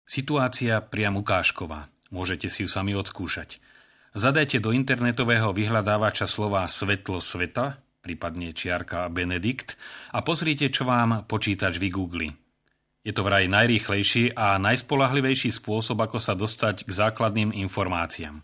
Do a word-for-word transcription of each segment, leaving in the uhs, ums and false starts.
Situácia priam ukážková. Môžete si ju sami odskúšať. Zadajte do internetového vyhľadávača slova svetlo sveta, prípadne čiarka Benedikt, a pozrite, čo vám počítač vygoogli. Je to vraj najrýchlejší a najspoľahlivejší spôsob, ako sa dostať k základným informáciám.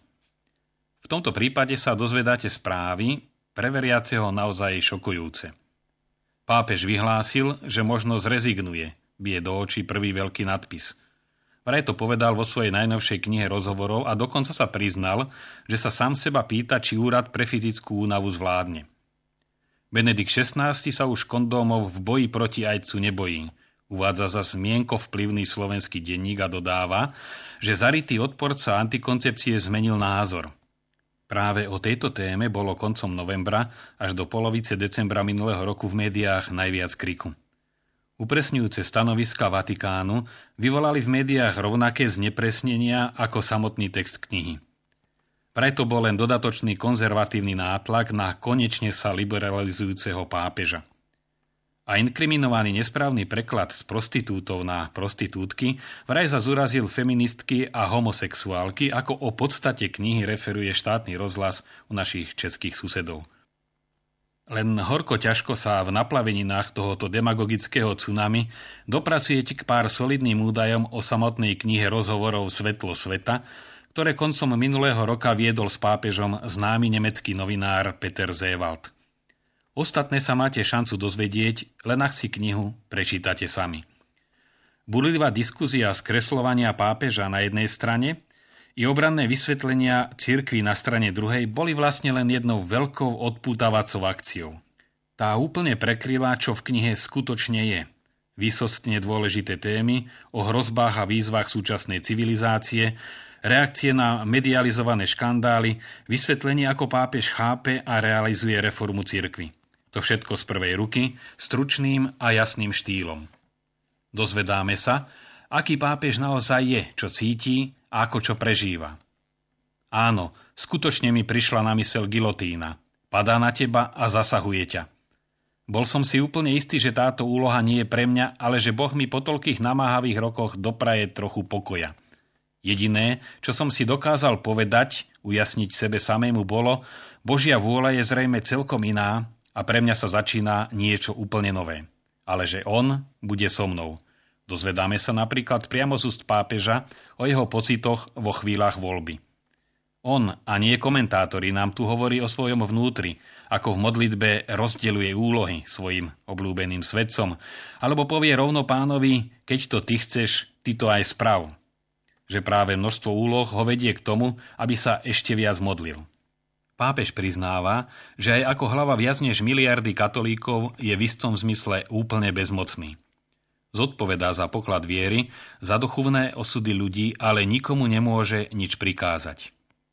V tomto prípade sa dozvedáte správy, pre veriaceho naozaj šokujúce. Pápež vyhlásil, že možno zrezignuje, bije do očí prvý veľký nadpis. Vraj to povedal vo svojej najnovšej knihe rozhovorov a dokonca sa priznal, že sa sám seba pýta, či úrad pre fyzickú únavu zvládne. Benedikt šestnásty sa už kondómov v boji proti ajcu nebojí. Uvádza zas mienko vplyvný slovenský denník a dodáva, že zarytý odporca antikoncepcie zmenil názor. Práve o tejto téme bolo koncom novembra až do polovice decembra minulého roku v médiách najviac kriku. Upresňujúce stanoviska Vatikánu vyvolali v médiách rovnaké znepresnenia ako samotný text knihy. Preto bol len dodatočný konzervatívny nátlak na konečne sa liberalizujúceho pápeža. A inkriminovaný nesprávny preklad z prostitútov na prostitútky vraj zas urazil feministky a homosexuálky, ako o podstate knihy referuje štátny rozhlas u našich českých susedov. Len horko ťažko sa v naplaveninách tohoto demagogického tsunami dopracujete k pár solidným údajom o samotnej knihe rozhovorov Svetlo sveta, ktoré koncom minulého roka viedol s pápežom známy nemecký novinár Peter Seewald. Ostatné sa máte šancu dozvedieť, len ak si knihu prečítate sami. Burlivá diskuzia skresľovania pápeža na jednej strane i obranné vysvetlenia cirkvi na strane druhej boli vlastne len jednou veľkou odpútavacou akciou. Tá úplne prekryla, čo v knihe skutočne je. Výsostne dôležité témy o hrozbách a výzvach súčasnej civilizácie, reakcie na medializované škandály, vysvetlenie, ako pápež chápe a realizuje reformu cirkvi. To všetko z prvej ruky, stručným a jasným štýlom. Dozvedáme sa, aký pápež naozaj je, čo cíti a ako čo prežíva. Áno, skutočne mi prišla na myseľ gilotína. Padá na teba a zasahuje ťa. Bol som si úplne istý, že táto úloha nie je pre mňa, ale že Boh mi po toľkých namáhavých rokoch dopraje trochu pokoja. Jediné, čo som si dokázal povedať, ujasniť sebe samému bolo, Božia vôľa je zrejme celkom iná a pre mňa sa začína niečo úplne nové. Ale že on bude so mnou. Dozvedáme sa napríklad priamo z úst pápeža o jeho pocitoch vo chvíľach voľby. On a nie komentátori nám tu hovorí o svojom vnútri, ako v modlitbe rozdeľuje úlohy svojim obľúbeným svedcom, alebo povie rovno pánovi, keď to ty chceš, ty to aj sprav. Že práve množstvo úloh ho vedie k tomu, aby sa ešte viac modlil. Pápež priznáva, že aj ako hlava viac než miliardy katolíkov je v istom zmysle úplne bezmocný. Zodpovedá za poklad viery, za duchovné osudy ľudí, ale nikomu nemôže nič prikázať.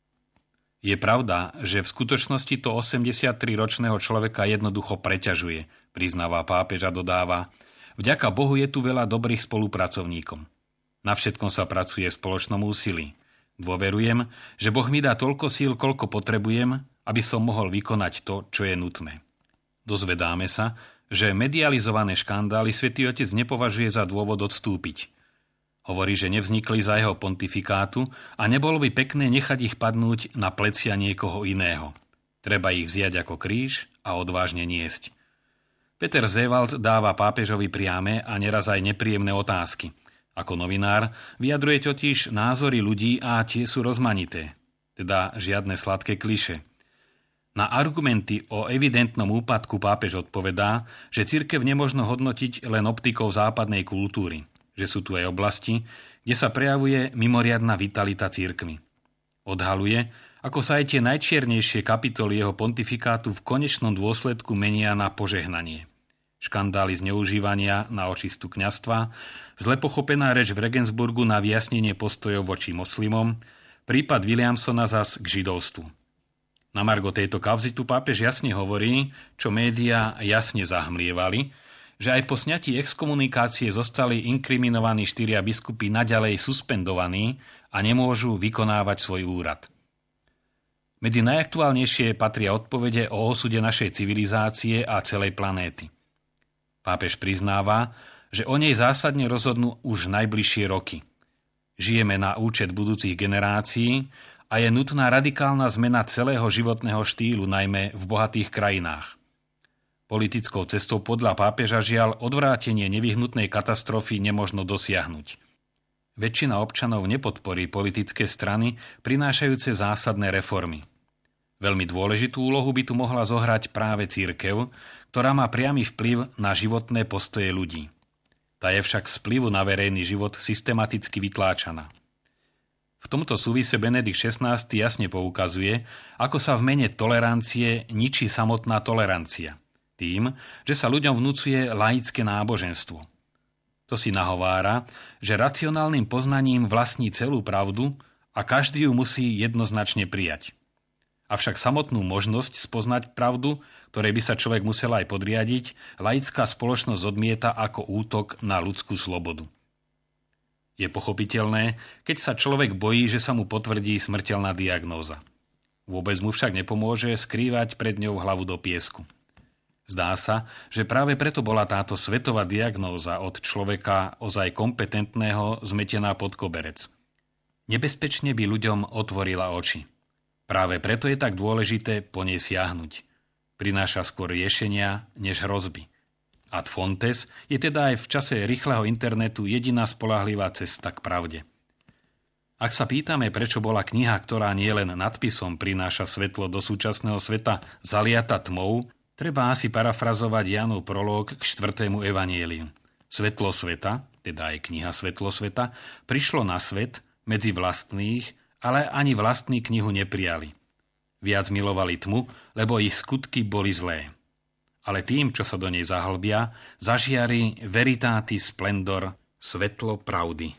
Je pravda, že v skutočnosti to osemdesiattriročného človeka jednoducho preťažuje, priznáva pápež a dodáva, vďaka Bohu je tu veľa dobrých spolupracovníkov. Na všetkom sa pracuje v spoločnom úsilí. Dôverujem, že Boh mi dá toľko síl, koľko potrebujem, aby som mohol vykonať to, čo je nutné. Dozvedáme sa, že medializované škandály Svätý Otec nepovažuje za dôvod odstúpiť. Hovorí, že nevznikli za jeho pontifikátu a nebolo by pekné nechať ich padnúť na plecia niekoho iného. Treba ich vziať ako kríž a odvážne niesť. Peter Seewald dáva pápežovi priame a neraz aj nepríjemné otázky. Ako novinár vyjadruje totiž názory ľudí a tie sú rozmanité, teda žiadne sladké klišé. Na argumenty o evidentnom úpadku pápež odpovedá, že cirkev nemožno hodnotiť len optikou západnej kultúry, že sú tu aj oblasti, kde sa prejavuje mimoriadna vitalita cirkvi. Odhaluje, ako sa aj tie najčiernejšie kapitoly jeho pontifikátu v konečnom dôsledku menia na požehnanie. Škandály zneužívania na očistu kňazstva, zle pochopená reč v Regensburgu na vyjasnenie postojov voči moslimom, prípad Williamsona zas k židovstvu. Na margo tejto kauzy tu pápež jasne hovorí, čo médiá jasne zahmlievali, že aj po sňatí exkomunikácie zostali inkriminovaní štyria biskupy naďalej suspendovaní a nemôžu vykonávať svoj úrad. Medzi najaktuálnejšie patria odpovede o osude našej civilizácie a celej planéty. Pápež priznáva, že o nej zásadne rozhodnú už najbližšie roky. Žijeme na účet budúcich generácií a je nutná radikálna zmena celého životného štýlu, najmä v bohatých krajinách. Politickou cestou podľa pápeža žiaľ odvrátenie nevyhnutnej katastrofy nemožno dosiahnuť. Väčšina občanov nepodporí politické strany prinášajúce zásadné reformy. Veľmi dôležitú úlohu by tu mohla zohrať práve cirkev, ktorá má priamy vplyv na životné postoje ľudí. Tá je však z vplyvu na verejný život systematicky vytláčaná. V tomto súvise Benedikt šestnásty jasne poukazuje, ako sa v mene tolerancie ničí samotná tolerancia. Tým, že sa ľuďom vnúcuje laické náboženstvo. To si nahovára, že racionálnym poznaním vlastní celú pravdu a každý ju musí jednoznačne prijať. Avšak samotnú možnosť spoznať pravdu, ktorej by sa človek musel aj podriadiť, laická spoločnosť odmieta ako útok na ľudskú slobodu. Je pochopiteľné, keď sa človek bojí, že sa mu potvrdí smrteľná diagnóza. Vôbec mu však nepomôže skrývať pred ňou hlavu do piesku. Zdá sa, že práve preto bola táto svetová diagnóza od človeka ozaj kompetentného zmetená pod koberec. Nebezpečne by ľuďom otvorila oči. Práve preto je tak dôležité po nej siahnuť. Prináša skôr riešenia než hrozby. Ad fontes je teda aj v čase rýchleho internetu jediná spoľahlivá cesta k pravde. Ak sa pýtame, prečo bola kniha, ktorá nie len nadpisom prináša svetlo do súčasného sveta, zaliata tmou, treba asi parafrazovať Jánov prológ k štvrtému evanjeliu. Svetlo sveta, teda aj kniha Svetlo sveta, prišlo na svet medzi vlastných, ale ani vlastní knihu neprijali. Viac milovali tmu, lebo ich skutky boli zlé. Ale tým, čo sa do nej zahlbia, zažiari veritatis splendor, svetlo pravdy.